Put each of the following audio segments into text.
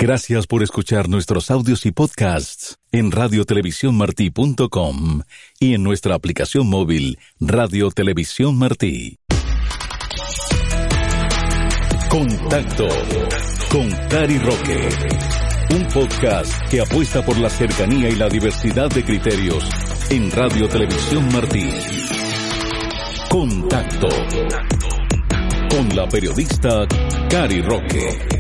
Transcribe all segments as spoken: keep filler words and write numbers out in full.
Gracias por escuchar nuestros audios y podcasts en radio televisión martí punto com y en nuestra aplicación móvil Radio Televisión Martí. Contacto con Cari Roque. Un podcast que apuesta por la cercanía y la diversidad de criterios en Radio Televisión Martí. Contacto con la periodista Cari Roque.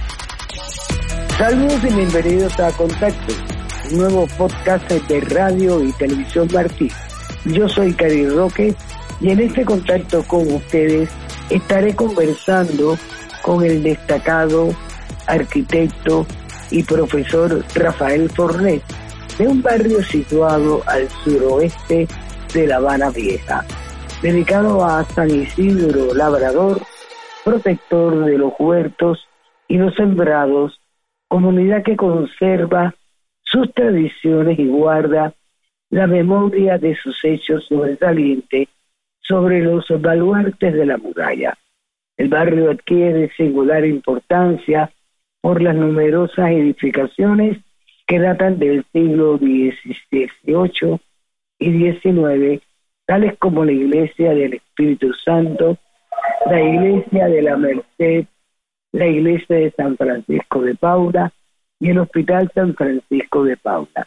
Saludos y bienvenidos a Contacto, un nuevo podcast de Radio y Televisión Martí. Yo soy Cari Roque y en este contacto con ustedes estaré conversando con el destacado arquitecto y profesor Rafael Fornés, de un barrio situado al suroeste de La Habana Vieja, dedicado a San Isidro Labrador, protector de los huertos y los sembrados, comunidad que conserva sus tradiciones y guarda la memoria de sus hechos sobresalientes sobre los baluartes de la muralla. El barrio adquiere singular importancia por las numerosas edificaciones que datan del siglo dieciocho y diecinueve, tales como la Iglesia del Espíritu Santo, la Iglesia de la Merced, la Iglesia de San Francisco de Paula y el Hospital San Francisco de Paula.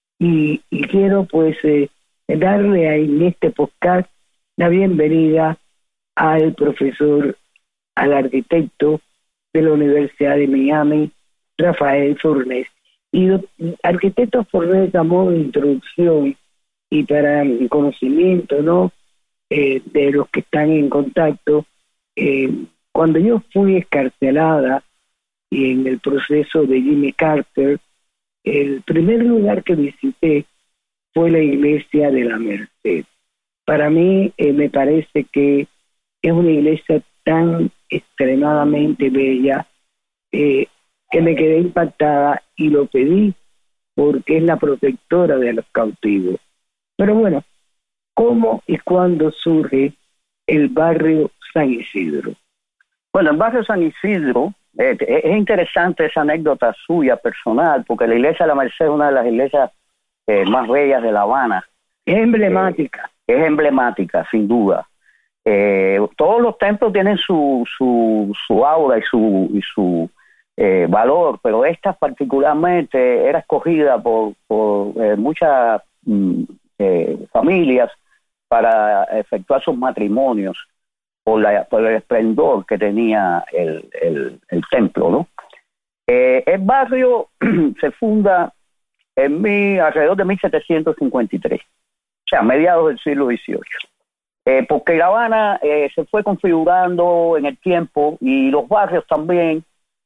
Y, y quiero pues eh, darle ahí en este podcast la bienvenida al profesor, al arquitecto de la Universidad de Miami, Rafael Fornés. Y arquitecto Fornés, a modo de introducción y para el conocimiento, ¿no?, eh, de los que están en contacto, eh, cuando yo fui excarcelada y en el proceso de Jimmy Carter, el primer lugar que visité fue la Iglesia de la Merced. Para mí eh, me parece que es una iglesia tan extremadamente bella eh, que me quedé impactada y lo pedí porque es la protectora de los cautivos. Pero bueno, ¿cómo y cuándo surge el barrio San Isidro? Bueno, el barrio San Isidro, eh, es interesante esa anécdota suya personal, porque la iglesia de la Merced es una de las iglesias eh, más bellas de La Habana. Es emblemática. Eh, es emblemática, sin duda. Eh, todos los templos tienen su su, su aura y su, y su eh, valor, pero esta particularmente era escogida por, por eh, muchas mm, eh, familias para efectuar sus matrimonios. Por, la, por el esplendor que tenía el, el, el templo, ¿no? Eh, el barrio se funda en mi, alrededor de mil setecientos cincuenta y tres, o sea, a mediados del siglo dieciocho, eh, porque La Habana eh, se fue configurando en el tiempo y los barrios también,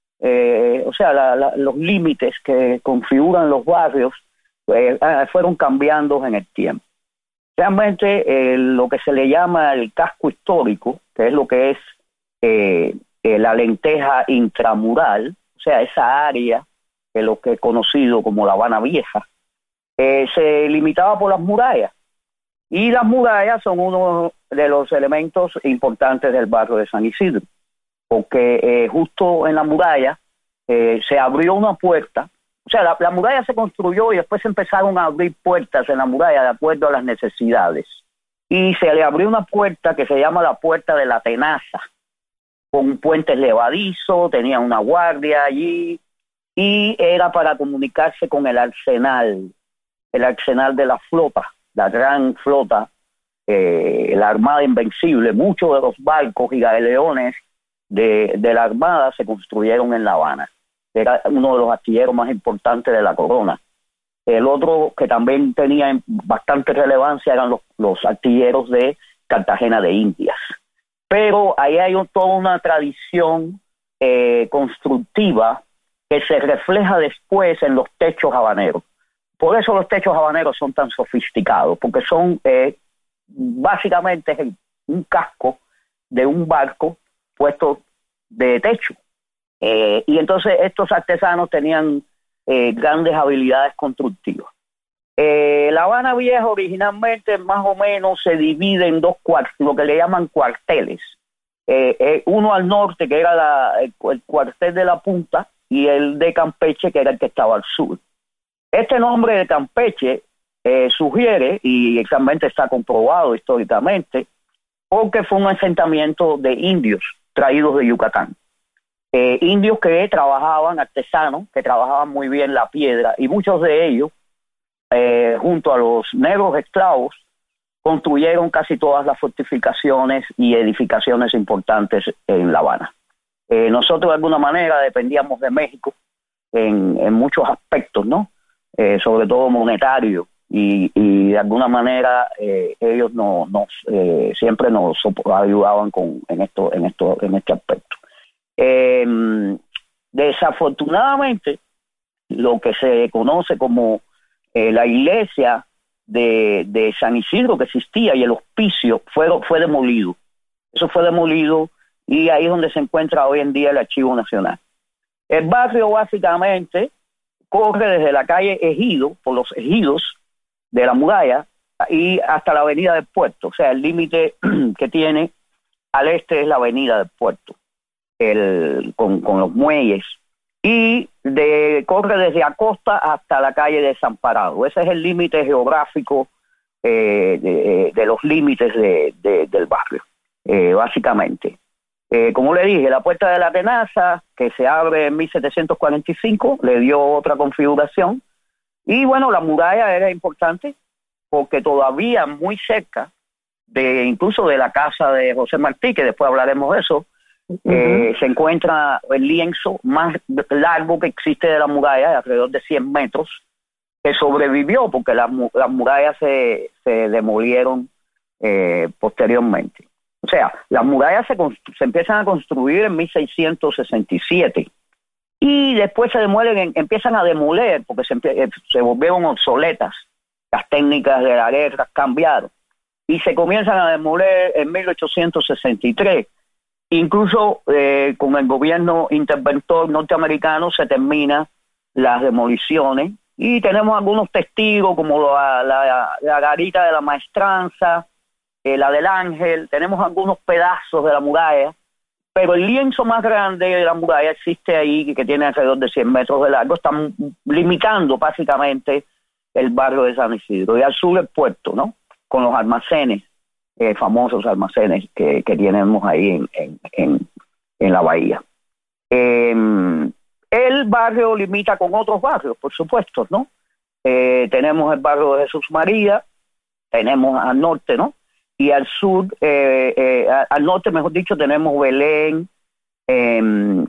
eh, o sea, la, la, los límites que configuran los barrios eh, fueron cambiando en el tiempo. Realmente eh, lo que se le llama el casco histórico, que es lo que es eh, eh, la lenteja intramural, o sea, esa área, que es lo que es conocido como La Habana Vieja, eh, se limitaba por las murallas. Y las murallas son uno de los elementos importantes del barrio de San Isidro, porque eh, justo en la muralla eh, se abrió una puerta. O sea, la, la muralla se construyó y después se empezaron a abrir puertas en la muralla de acuerdo a las necesidades. Y se le abrió una puerta que se llama la Puerta de la Tenaza, con puentes levadizos, tenía una guardia allí, y era para comunicarse con el arsenal, el arsenal de la flota, la gran flota, eh, la Armada Invencible. Muchos de los barcos y galeones de, de la Armada se construyeron en La Habana. Era uno de los astilleros más importantes de la corona. El otro que también tenía bastante relevancia eran los, los artilleros de Cartagena de Indias. Pero ahí hay toda una tradición eh, constructiva que se refleja después en los techos habaneros. Por eso los techos habaneros son tan sofisticados, porque son eh, básicamente un casco de un barco puesto de techo. Eh, y entonces estos artesanos tenían eh, grandes habilidades constructivas. Eh, La Habana Vieja originalmente más o menos se divide en dos cuartos, lo que le llaman cuarteles. Eh, eh, uno al norte, que era la, el, el cuartel de la Punta, y el de Campeche, que era el que estaba al sur. Este nombre de Campeche eh, sugiere, y exactamente está comprobado históricamente, porque fue un asentamiento de indios traídos de Yucatán. Eh, indios que trabajaban, artesanos, que trabajaban muy bien la piedra, y muchos de ellos, eh, junto a los negros esclavos, construyeron casi todas las fortificaciones y edificaciones importantes en La Habana. Eh, nosotros de alguna manera dependíamos de México en, en muchos aspectos, ¿no? Eh, sobre todo monetario, y, y de alguna manera eh, ellos no, nos eh, siempre nos ayudaban con, en, esto, en, esto, en este aspecto. Eh, desafortunadamente, lo que se conoce como eh, la iglesia de, de San Isidro que existía y el hospicio fue, fue demolido. Eso fue demolido y ahí es donde se encuentra hoy en día el Archivo Nacional. El barrio básicamente corre desde la calle Ejido, por los ejidos de la muralla, y hasta la avenida del puerto. O sea, el límite que tiene al este es la avenida del puerto, el, con, con los muelles, y de, corre desde Acosta hasta la calle de Desamparado. Ese es el límite geográfico eh, de, de los límites de, de, del barrio, eh, básicamente. Eh, como le dije, la Puerta de la Tenaza, que se abre en mil setecientos cuarenta y cinco, le dio otra configuración. Y bueno, la muralla era importante porque todavía muy cerca, de incluso de la casa de José Martí, que después hablaremos de eso, uh-huh. eh, se encuentra el lienzo más largo que existe de la muralla, de alrededor de cien metros, que sobrevivió porque las, las murallas se, se demolieron eh, posteriormente. O sea, las murallas se, se empiezan a construir en mil seiscientos sesenta y siete y después se demuelen, empiezan a demoler porque se, se volvieron obsoletas, las técnicas de la guerra cambiaron y se comienzan a demoler en mil ochocientos sesenta y tres. Incluso eh, con el gobierno interventor norteamericano se terminan las demoliciones y tenemos algunos testigos como la, la, la garita de la Maestranza, Eh, la del Ángel, tenemos algunos pedazos de la muralla, pero el lienzo más grande de la muralla existe ahí, que tiene alrededor de cien metros de largo, están limitando básicamente el barrio de San Isidro, y al sur el puerto, ¿no? Con los almacenes, eh, famosos almacenes que, que tenemos ahí en, en, en, en la bahía. Eh, el barrio limita con otros barrios, por supuesto, ¿no? Eh, tenemos el barrio de Jesús María, tenemos al norte, ¿no? Y al sur, eh, eh, al norte, mejor dicho, tenemos Belén, eh,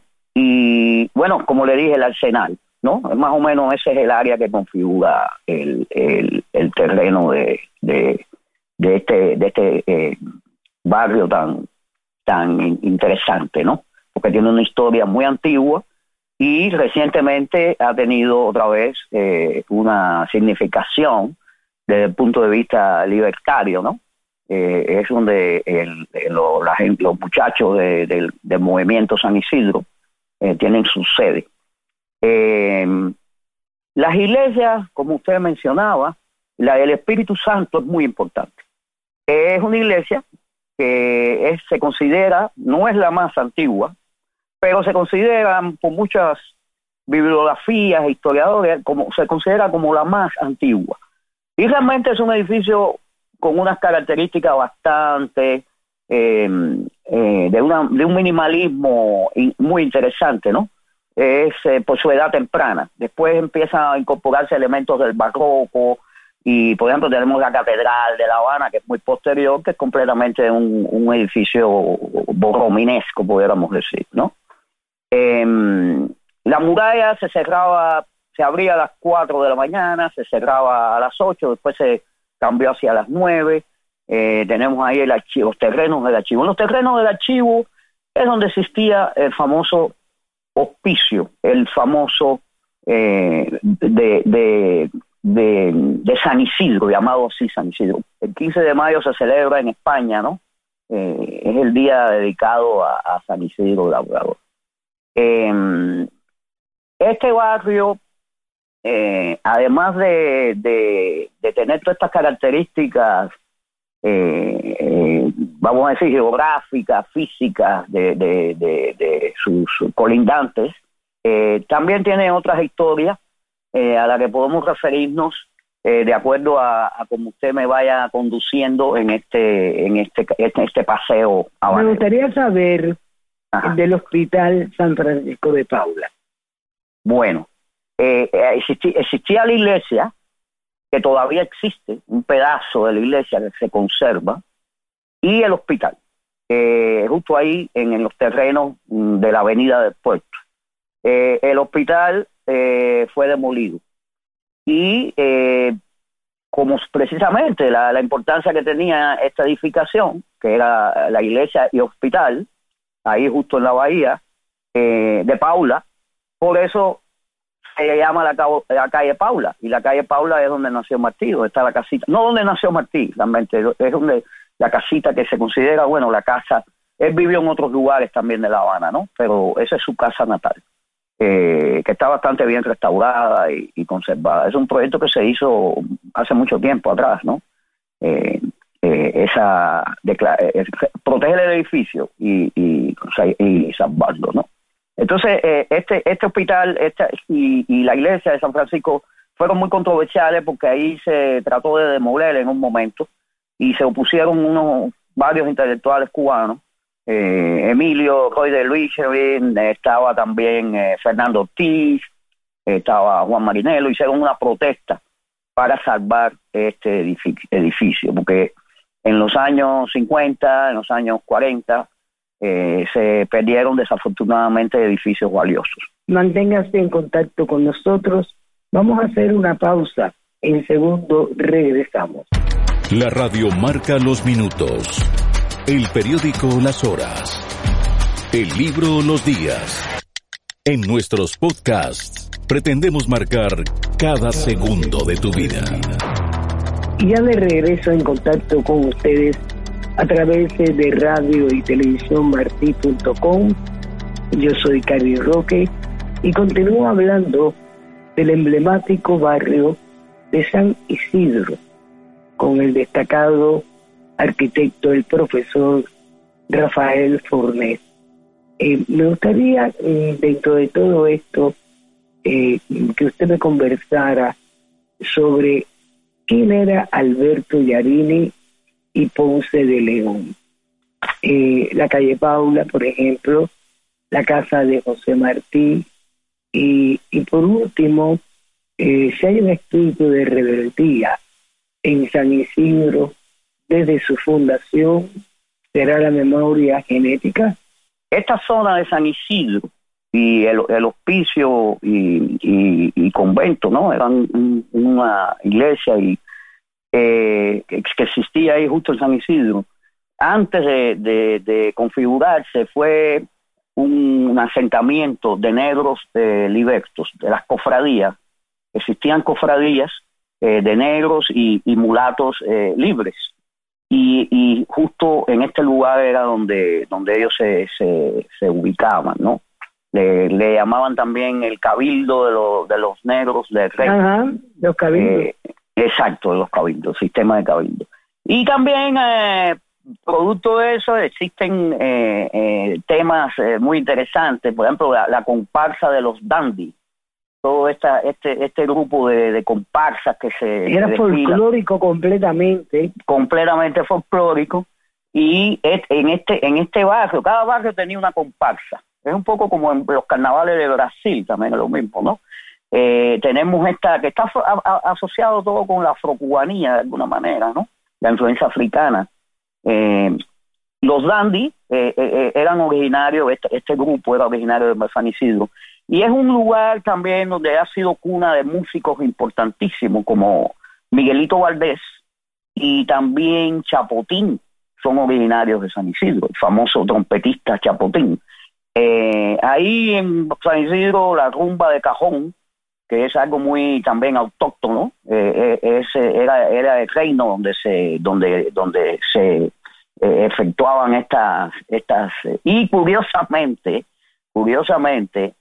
y bueno, como le dije, el Arsenal, ¿no? Más o menos ese es el área que configura el, el, el terreno de, de, de este, de este eh, barrio tan, tan interesante, ¿no? Porque tiene una historia muy antigua y recientemente ha tenido otra vez eh, una significación desde el punto de vista libertario, ¿no? Eh, es donde el, el, lo, la gente, los muchachos de, de, del movimiento San Isidro eh, tienen su sede. Eh, las iglesias, como usted mencionaba, la del Espíritu Santo es muy importante. Eh, es una iglesia que es, se considera, no es la más antigua, pero se considera por muchas bibliografías, historiadores, como, se considera como la más antigua. Y realmente es un edificio con unas características bastante eh, eh, de, una, de un minimalismo in, muy interesante, ¿no? Es eh, por su edad temprana. Después empiezan a incorporarse elementos del barroco y, por ejemplo, tenemos la Catedral de La Habana, que es muy posterior, que es completamente un, un edificio borrominesco, pudiéramos decir, ¿no? Eh, la muralla se cerraba, se abría a las cuatro de la mañana, se cerraba a las ocho, después se cambió hacia las nueve. Eh, tenemos ahí el archivo, los terrenos del archivo. En los terrenos del archivo es donde existía el famoso hospicio, el famoso eh, de, de, de, de San Isidro, llamado así San Isidro. El quince de mayo se celebra en España, ¿no? Eh, es el día dedicado a, a San Isidro Labrador. Eh, este barrio, Eh, además de, de, de tener todas estas características, eh, eh, vamos a decir, geográficas, físicas, de, de, de, de sus colindantes, Eh, también tiene otras historias eh, a las que podemos referirnos eh, de acuerdo a, a como usted me vaya conduciendo en este en este este, este paseo habanero. Me gustaría saber Ajá. del Hospital San Francisco de Paula. Bueno, eh, existía, existía la iglesia, que todavía existe, un pedazo de la iglesia que se conserva, y el hospital, eh, justo ahí en, en los terrenos de la avenida del puerto. Eh, el hospital eh, fue demolido y eh, como precisamente la, la importancia que tenía esta edificación, que era la iglesia y hospital, ahí justo en la bahía eh, de Paula, por eso se llama la, la calle Paula, y la calle Paula es donde nació Martí, donde está la casita, no donde nació Martí, realmente, es donde la casita que se considera, bueno, la casa, él vivió en otros lugares también de La Habana, ¿no? Pero esa es su casa natal. Eh, que está bastante bien restaurada y, y conservada. Es un proyecto que se hizo hace mucho tiempo atrás, ¿no? Eh, eh, esa eh, proteger el edificio y, y, o sea, y salvarlo, ¿no? Entonces, eh, este este hospital este, y, y la iglesia de San Francisco fueron muy controversiales porque ahí se trató de demoler en un momento y se opusieron unos varios intelectuales cubanos. Eh, Emilio Roy de Luis, estaba también eh, Fernando Ortiz, estaba Juan Marinelo, hicieron una protesta para salvar este edificio, edificio porque en los años cincuenta, en los años cuarenta, eh, se perdieron desafortunadamente edificios valiosos. Manténgase en contacto con nosotros. Vamos a hacer una pausa. En segundo regresamos. La radio marca los minutos. El periódico las horas. El libro los días. En nuestros podcasts pretendemos marcar cada segundo de tu vida. Y ya de regreso en contacto con ustedes a través de radio y televisión martí punto com. Yo soy Cari Roque y continúo hablando del emblemático barrio de San Isidro con el destacado arquitecto, el profesor Rafael Fornés. Eh, me gustaría, eh, dentro de todo esto, eh, que usted me conversara sobre quién era Alberto Yarini y Ponce de León. Eh, la calle Paula, por ejemplo, la casa de José Martí, y, y por último, eh, si hay un espíritu de rebeldía en San Isidro, desde su fundación, ¿será la memoria genética? Esta zona de San Isidro y el, el hospicio y, y, y convento, ¿no? Eran un, una iglesia y eh, que, que existía ahí justo en San Isidro. Antes de, de, de configurarse fue un, un asentamiento de negros eh, libertos, de las cofradías. Existían cofradías eh, de negros y, y mulatos eh, libres. Y, y justo en este lugar era donde donde ellos se, se, se ubicaban, ¿no? Le, le llamaban también el cabildo de, lo, de los negros del rey. Ajá, los cabildos. Eh, exacto, los cabildos, sistema de cabildo. Y también, eh, producto de eso, existen eh, eh, temas eh, muy interesantes. Por ejemplo, la, la comparsa de los dandy. Todo esta, este este grupo de, de comparsas que se era que folclórico completamente completamente folclórico, y et, en este en este barrio cada barrio tenía una comparsa. Es un poco como en los carnavales de Brasil, también es lo mismo, ¿no? Eh, tenemos esta que está a, a, asociado todo con la afrocubanía de alguna manera, ¿no? La influencia africana. Eh, los dandy eh, eh, eran originarios, este, este grupo era originario de San Isidro. Y es un lugar también donde ha sido cuna de músicos importantísimos como Miguelito Valdés y también Chapotín, son originarios de San Isidro, el famoso trompetista Chapotín. Eh, ahí en San Isidro la rumba de cajón, que es algo muy también autóctono, eh, es, era, era el reino donde se donde donde se eh, efectuaban estas estas y curiosamente curiosamente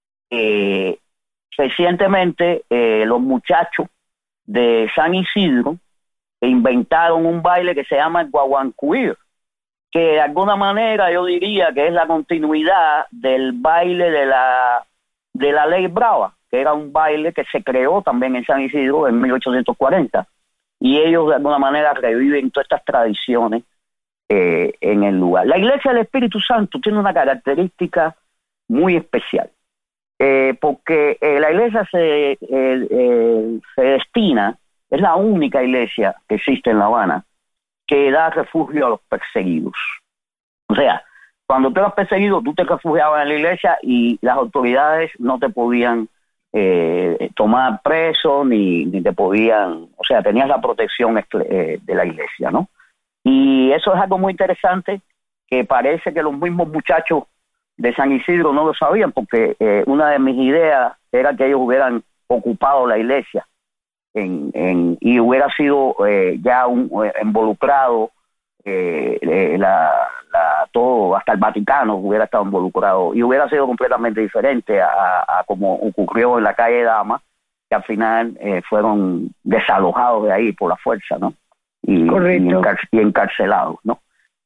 Eh, recientemente eh, los muchachos de San Isidro inventaron un baile que se llama el guaguancuir, que de alguna manera yo diría que es la continuidad del baile de la de la Ley Brava, que era un baile que se creó también en San Isidro en mil ochocientos cuarenta, y ellos de alguna manera reviven todas estas tradiciones eh, en el lugar. La Iglesia del Espíritu Santo tiene una característica muy especial, eh, porque eh, la iglesia se, eh, eh, se destina, es la única iglesia que existe en La Habana que da refugio a los perseguidos. O sea, cuando tú eras perseguido, tú te refugiabas en la iglesia y las autoridades no te podían eh, tomar preso ni, ni te podían, o sea, tenías la protección eh, de la iglesia, ¿no? Y eso es algo muy interesante, que parece que los mismos muchachos de San Isidro no lo sabían, porque eh, una de mis ideas era que ellos hubieran ocupado la iglesia en, en, y hubiera sido eh, ya un, eh, involucrado eh, eh, la, la, todo, hasta el Vaticano hubiera estado involucrado, y hubiera sido completamente diferente a, a, a como ocurrió en la calle Dama, que al final eh, fueron desalojados de ahí por la fuerza, ¿no? Y, y, encar y encarcelados, ¿no?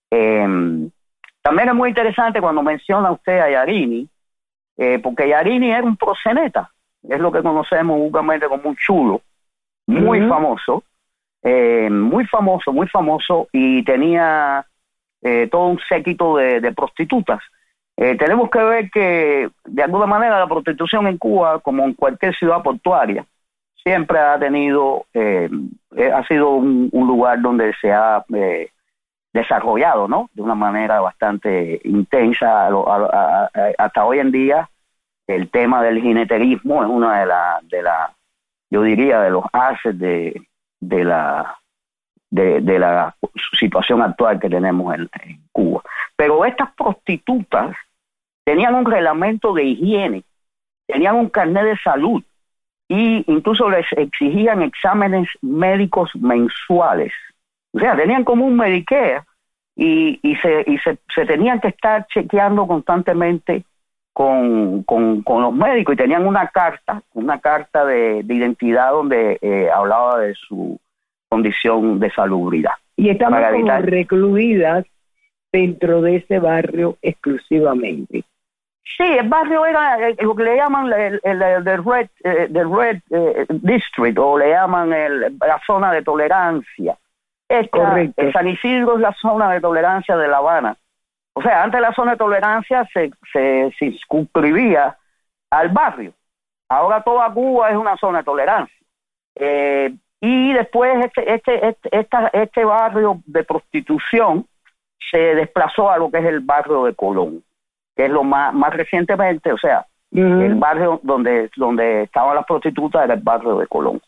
Eh, también es muy interesante cuando menciona usted a Yarini, eh, porque Yarini era un proxeneta, es lo que conocemos vulgarmente como un chulo, muy uh-huh. famoso, eh, muy famoso, muy famoso, y tenía eh, todo un séquito de, de prostitutas. Eh, tenemos que ver que, de alguna manera, la prostitución en Cuba, como en cualquier ciudad portuaria, siempre ha tenido, eh, ha sido un, un lugar donde se ha eh, desarrollado, ¿no? De una manera bastante intensa. A, a, a, hasta hoy en día, el tema del jineterismo es una de las, de la, yo diría, de los assets de, de la de, de la situación actual que tenemos en, en Cuba. Pero estas prostitutas tenían un reglamento de higiene, tenían un carnet de salud, y incluso les exigían exámenes médicos mensuales. O sea, tenían como un Medicare, y, y, se, y se, se tenían que estar chequeando constantemente con, con, con los médicos, y tenían una carta, una carta de, de identidad donde eh, hablaba de su condición de salubridad. Y estaban como evitar... recluidas dentro de ese barrio exclusivamente. Sí, el barrio era lo que le llaman el, el, el, el Red, eh, del Red eh, District, o le llaman el, la zona de tolerancia. Esta, Correcto. El San Isidro es la zona de tolerancia de La Habana. O sea, antes la zona de tolerancia se, se circunscribía al barrio. Ahora toda Cuba es una zona de tolerancia. Eh, y después este, este, este, esta, este barrio de prostitución se desplazó a lo que es el barrio de Colón, que es lo más, más recientemente, o sea, uh-huh. el barrio donde, donde estaban las prostitutas era el barrio de Colón.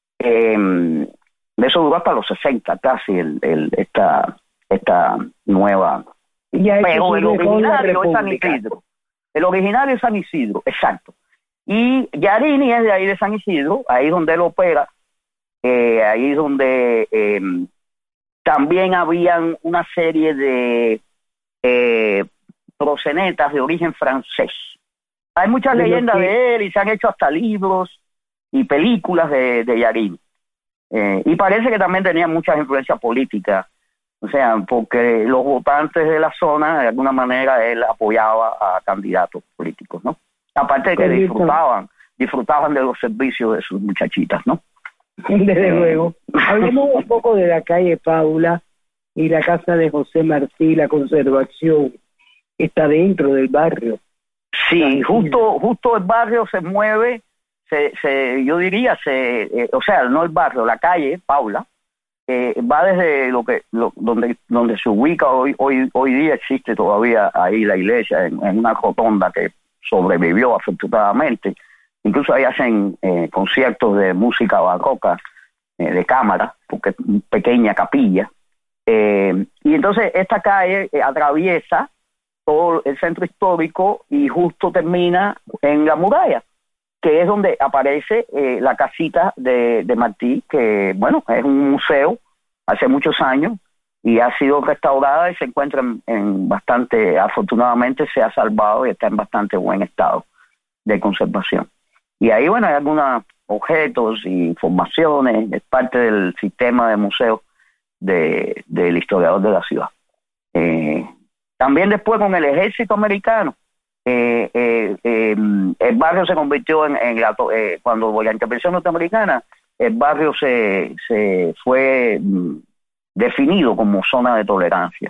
Eh, eso duró hasta los sesenta casi, el, el, esta, esta nueva... Ya pero el originario es San Isidro. El originario es San Isidro, exacto. Y Yarini es de ahí de San Isidro, ahí donde él opera, eh, ahí donde eh, también habían una serie de eh, proxenetas de origen francés. Hay muchas de leyendas que... de él, y se han hecho hasta libros y películas de, de Yarini. Eh, y parece que también tenía muchas influencias políticas. O sea, porque los votantes de la zona, de alguna manera, él apoyaba a candidatos políticos, ¿no? Aparte de que disfrutaban, disfrutaban de los servicios de sus muchachitas, ¿no? Desde luego. Hablemos un poco de la calle Paula y la casa de José Martí, la conservación está dentro del barrio. Sí, justo, justo el barrio se mueve, se, se, yo diría, se, eh, o sea, no el barrio, la calle Paula. Eh, va desde lo que lo, donde donde se ubica hoy hoy hoy día, existe todavía ahí la iglesia en, en una rotonda que sobrevivió afortunadamente. Incluso ahí hacen eh, conciertos de música barroca eh, de cámara, porque es una pequeña capilla. Eh, y entonces esta calle eh, atraviesa todo el centro histórico y justo termina en la muralla, que es donde aparece eh, la casita de, de Martí, que, bueno, es un museo hace muchos años y ha sido restaurada y se encuentra en, en bastante, afortunadamente se ha salvado y está en bastante buen estado de conservación. Y ahí, bueno, hay algunos objetos y informaciones, es parte del sistema de museos de, del historiador de la ciudad. Eh, también después con el ejército americano, eh, eh, eh, el barrio se convirtió en, en la, eh, cuando la intervención norteamericana, el barrio se, se fue mm, definido como zona de tolerancia.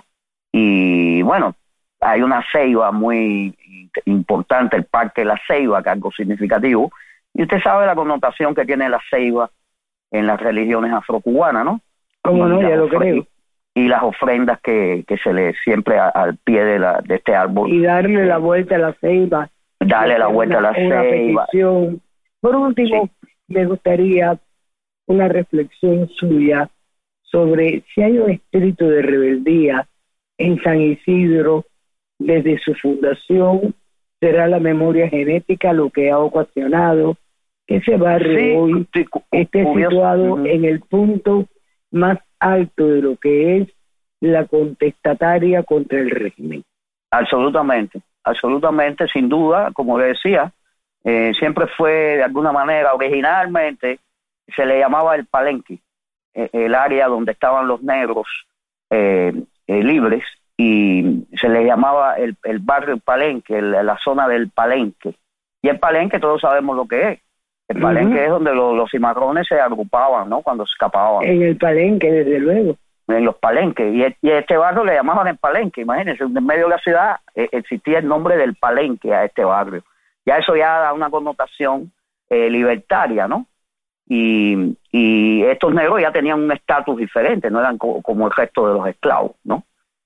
Y bueno, hay una ceiba muy importante, el Parque de la Ceiba, que es algo significativo, y usted sabe la connotación que tiene la ceiba en las religiones afrocubanas, ¿no? ¿Cómo no? Ya lo creo. Y las ofrendas que, que se le siempre a, al pie de, la, de este árbol. Y darle eh, la vuelta a la ceiba. Darle la vuelta una, a la ceiba. Petición. Por último, sí. me gustaría una reflexión suya sobre si hay un espíritu de rebeldía en San Isidro desde su fundación. ¿Será la memoria genética lo que ha ocasionado que ese barrio sí, hoy sí, esté curioso. situado uh-huh. en el punto más alto de lo que es la contestataria contra el régimen? Absolutamente, absolutamente, sin duda, como le decía, eh, siempre fue de alguna manera, originalmente se le llamaba el Palenque, eh, el área donde estaban los negros eh, eh, libres, y se le llamaba el, el barrio Palenque, el, la zona del Palenque. Y el Palenque todos sabemos lo que es. El Palenque uh-huh. es donde los, los cimarrones se agrupaban, ¿no? Cuando se escapaban. En el Palenque, desde luego. En los Palenques. Y, y este barrio le llamaban el Palenque, imagínense, en medio de la ciudad eh, existía el nombre del Palenque a este barrio. Ya eso ya da una connotación eh, libertaria, ¿no? Y, y estos negros ya tenían un estatus diferente, no eran co- como el resto de los esclavos, ¿no?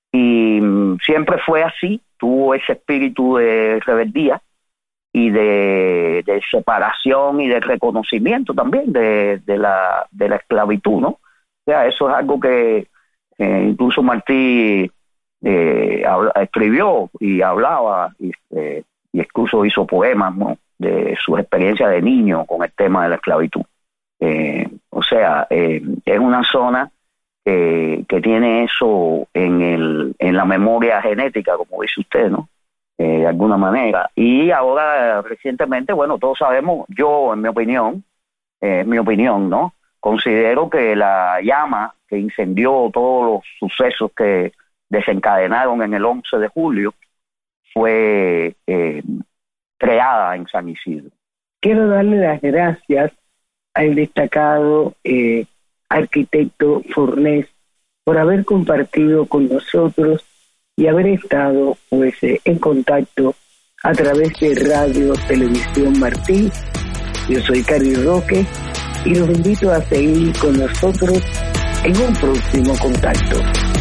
Y um, siempre fue así, tuvo ese espíritu de rebeldía y de, de separación y de reconocimiento también de, de, la, de la esclavitud, ¿no? O sea, eso es algo que eh, incluso Martí eh, habla, escribió y hablaba, y, eh, y incluso hizo poemas, ¿no? De sus experiencias de niño con el tema de la esclavitud. Eh, o sea, eh, es una zona que, que tiene eso en, el, en la memoria genética, como dice usted, ¿no? Eh, de alguna manera. Y ahora, recientemente, bueno, todos sabemos, yo, en mi opinión, eh, en mi opinión, ¿no? Considero que la llama que incendió todos los sucesos que desencadenaron en el once de julio fue eh, creada en San Isidro. Quiero darle las gracias al destacado eh, arquitecto Fornés por haber compartido con nosotros y haber estado pues eh, en contacto a través de Radio Televisión Martí. Yo soy Cari Roque y los invito a seguir con nosotros en un próximo contacto.